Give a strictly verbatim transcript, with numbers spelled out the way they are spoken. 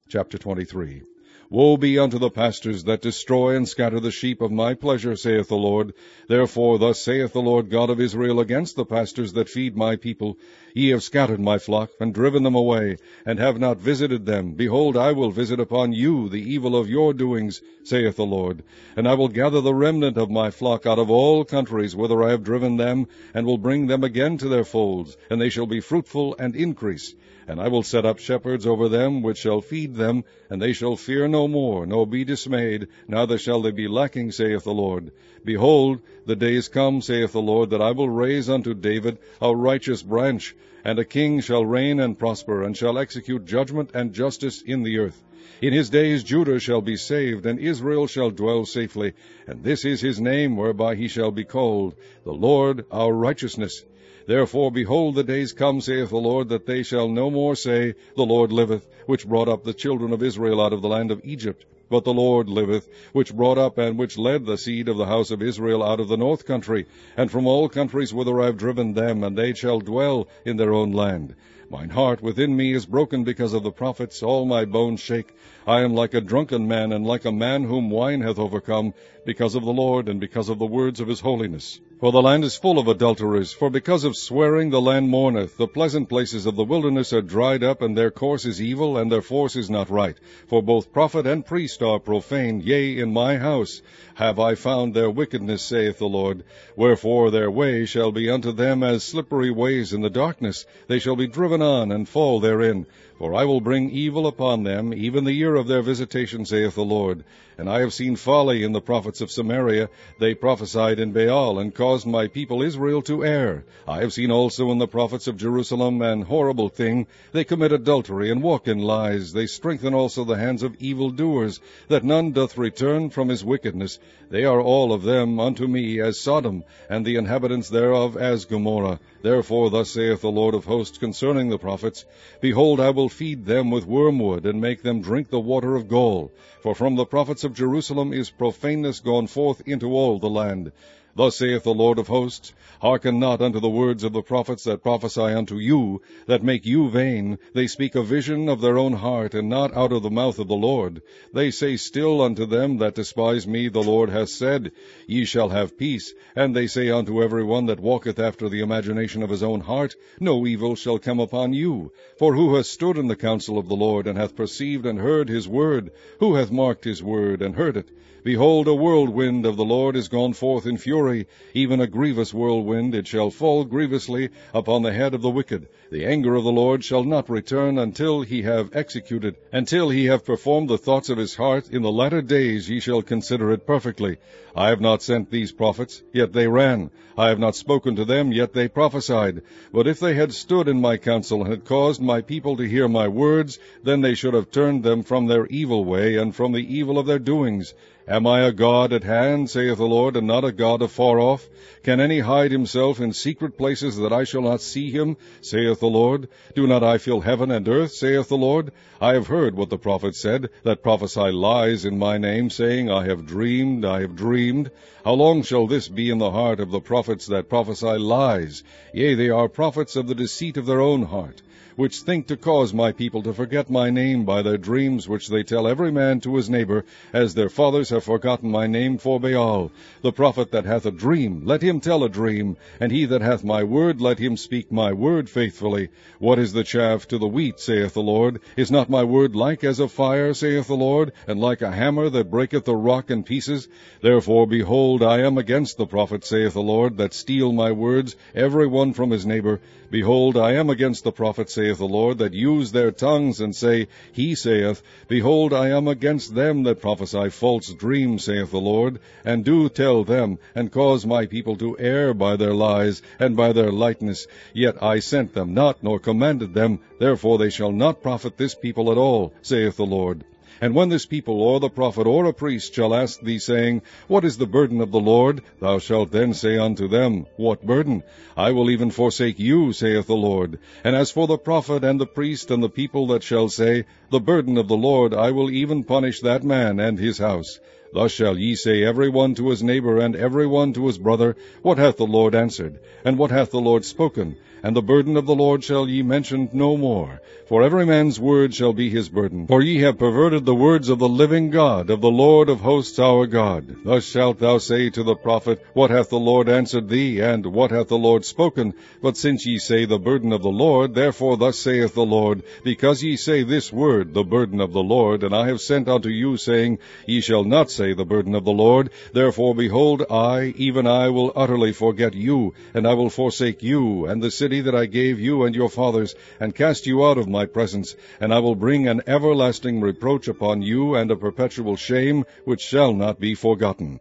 Chapter twenty-three. Woe be unto the pastors that destroy and scatter the sheep of my pleasure, saith the Lord. Therefore thus saith the Lord God of Israel against the pastors that feed my people, Ye have scattered my flock, and driven them away, and have not visited them. Behold, I will visit upon you the evil of your doings, saith the Lord. And I will gather the remnant of my flock out of all countries whither I have driven them, and will bring them again to their folds, and they shall be fruitful and increase. And I will set up shepherds over them, which shall feed them, and they shall fear no more, nor be dismayed, neither shall they be lacking, saith the Lord. Behold, the days come, saith the Lord, that I will raise unto David a righteous branch, and a king shall reign and prosper, and shall execute judgment and justice in the earth. In his days Judah shall be saved, and Israel shall dwell safely, and this is his name whereby he shall be called, the Lord our righteousness. Therefore, behold, the days come, saith the Lord, that they shall no more say, The Lord liveth, which brought up the children of Israel out of the land of Egypt. But the Lord liveth, which brought up and which led the seed of the house of Israel out of the north country, and from all countries whither I have driven them, and they shall dwell in their own land. Mine heart within me is broken because of the prophets, all my bones shake. I am like a drunken man, and like a man whom wine hath overcome, because of the Lord, and because of the words of his holiness. For the land is full of adulterers, for because of swearing the land mourneth. The pleasant places of the wilderness are dried up, and their course is evil, and their force is not right. For both prophet and priest are profane, yea, in my house have I found their wickedness, saith the Lord. Wherefore their way shall be unto them as slippery ways in the darkness. They shall be driven on, and fall therein. For I will bring evil upon them, even the year of their visitation, saith the Lord. And I have seen folly in the prophets of Samaria. They prophesied in Baal, and caused my people Israel to err. I have seen also in the prophets of Jerusalem an horrible thing. They commit adultery, and walk in lies. They strengthen also the hands of evildoers, that none doth return from his wickedness. They are all of them unto me as Sodom, and the inhabitants thereof as Gomorrah. Therefore thus saith the Lord of hosts concerning the prophets, Behold, I will feed them with wormwood, and make them drink the water of gall. For from the prophets of Jerusalem is profaneness gone forth into all the land. Thus saith the Lord of hosts, Hearken not unto the words of the prophets that prophesy unto you, that make you vain. They speak a vision of their own heart, and not out of the mouth of the Lord. They say still unto them that despise me, The Lord hath said, Ye shall have peace. And they say unto every one that walketh after the imagination of his own heart, No evil shall come upon you. For who hath stood in the counsel of the Lord, and hath perceived and heard his word? Who hath marked his word, and heard it? Behold, a whirlwind of the Lord is gone forth in fury, even a grievous whirlwind. It shall fall grievously upon the head of the wicked. The anger of the Lord shall not return until he have executed, until he have performed the thoughts of his heart. In the latter days ye shall consider it perfectly. I have not sent these prophets, yet they ran. I have not spoken to them, yet they prophesied. But if they had stood in my counsel, and had caused my people to hear my words, then they should have turned them from their evil way, and from the evil of their doings. Am I a God at hand, saith the Lord, and not a God afar off? Can any hide himself in secret places, that I shall not see him, saith the Lord? Do not I fill heaven and earth, saith the Lord? I have heard what the prophets said, that prophesy lies in my name, saying, I have dreamed, I have dreamed. How long shall this be in the heart of the prophets that prophesy lies? Yea, they are prophets of the deceit of their own heart, which think to cause my people to forget my name by their dreams, which they tell every man to his neighbor, as their fathers have forgotten my name for Baal. The prophet that hath a dream, let him tell a dream, and he that hath my word, let him speak my word faithfully. What is the chaff to the wheat, saith the Lord? Is not my word like as a fire, saith the Lord, and like a hammer that breaketh the rock in pieces? Therefore, behold, I am against the prophets, saith the Lord, that steal my words, every one from his neighbor. Behold, I am against the prophets, saith the Lord, that use their tongues, and say, He saith. Behold, I am against them that prophesy false dreams, saith the Lord, and do tell them, and cause my people to err by their lies, and by their lightness. Yet I sent them not, nor commanded them. Therefore they shall not profit this people at all, saith the Lord. And when this people, or the prophet, or a priest, shall ask thee, saying, What is the burden of the Lord? Thou shalt then say unto them, What burden? I will even forsake you, saith the Lord. And as for the prophet, and the priest, and the people that shall say, The burden of the Lord, I will even punish that man and his house. Thus shall ye say every one to his neighbor, and every one to his brother, What hath the Lord answered? And what hath the Lord spoken? And the burden of the Lord shall ye mention no more, for every man's word shall be his burden. For ye have perverted the words of the living God, of the Lord of hosts our God. Thus shalt thou say to the prophet, What hath the Lord answered thee, and what hath the Lord spoken? But since ye say the burden of the Lord, therefore thus saith the Lord, because ye say this word, the burden of the Lord, and I have sent unto you, saying, Ye shall not say the burden of the Lord, therefore, behold, I, even I, will utterly forget you, and I will forsake you, and the city that I gave you and your fathers, and cast you out of my presence, and I will bring an everlasting reproach upon you, and a perpetual shame, which shall not be forgotten.